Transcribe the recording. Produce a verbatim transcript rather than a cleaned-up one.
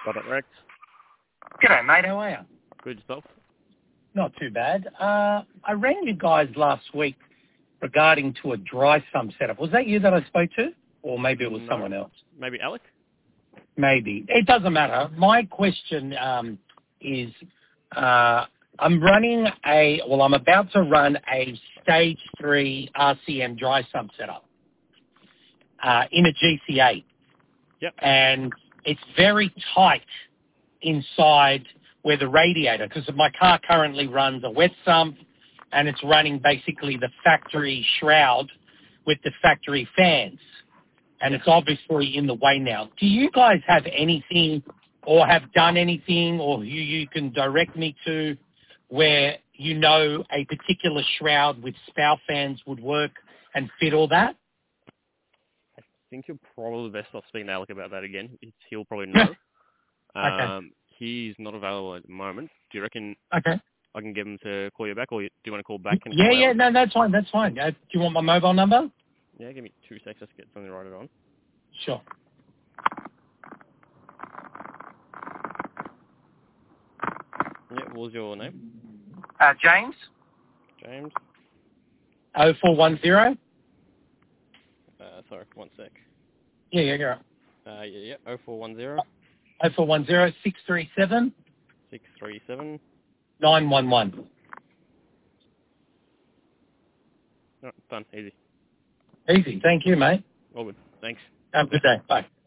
Got it, Rex. G'day, mate. How are you? Good yourself? Not too bad. Uh, I rang you guys last week regarding to a dry sump setup. Was that you that I spoke to? Or maybe it was No. someone else? Maybe Alec? Maybe. It doesn't matter. My question um, is, uh, I'm running a, well, I'm about to run a stage three R C M dry sump setup uh, in a G C eight. Yep. And it's very tight inside where the radiator, because my car currently runs a wet sump and it's running basically the factory shroud with the factory fans. And it's obviously in the way now. Do you guys have anything or have done anything or who you can direct me to where you know a particular shroud with spout fans would work and fit all that? I think you're probably best off speaking to Alec about that again. It's, he'll probably know. Okay. Um, he's not available at the moment. Do you reckon Okay. I can get him to call you back, or do you want to call back? And Yeah, call yeah, Alec? no, that's fine, that's fine. Uh, do you want my mobile number? Yeah, give me two seconds. Let's get something to write it on. Sure. Yeah, what was your name? Uh, James? James? oh four one zero? Uh, sorry, one sec. Yeah, yeah, yeah. Uh, yeah, yeah, oh four one zero oh four one zero, six three seven, six three seven. nine one one. No, done. Easy. Easy. Thank you, mate. All good. Thanks. Have a good day. Bye.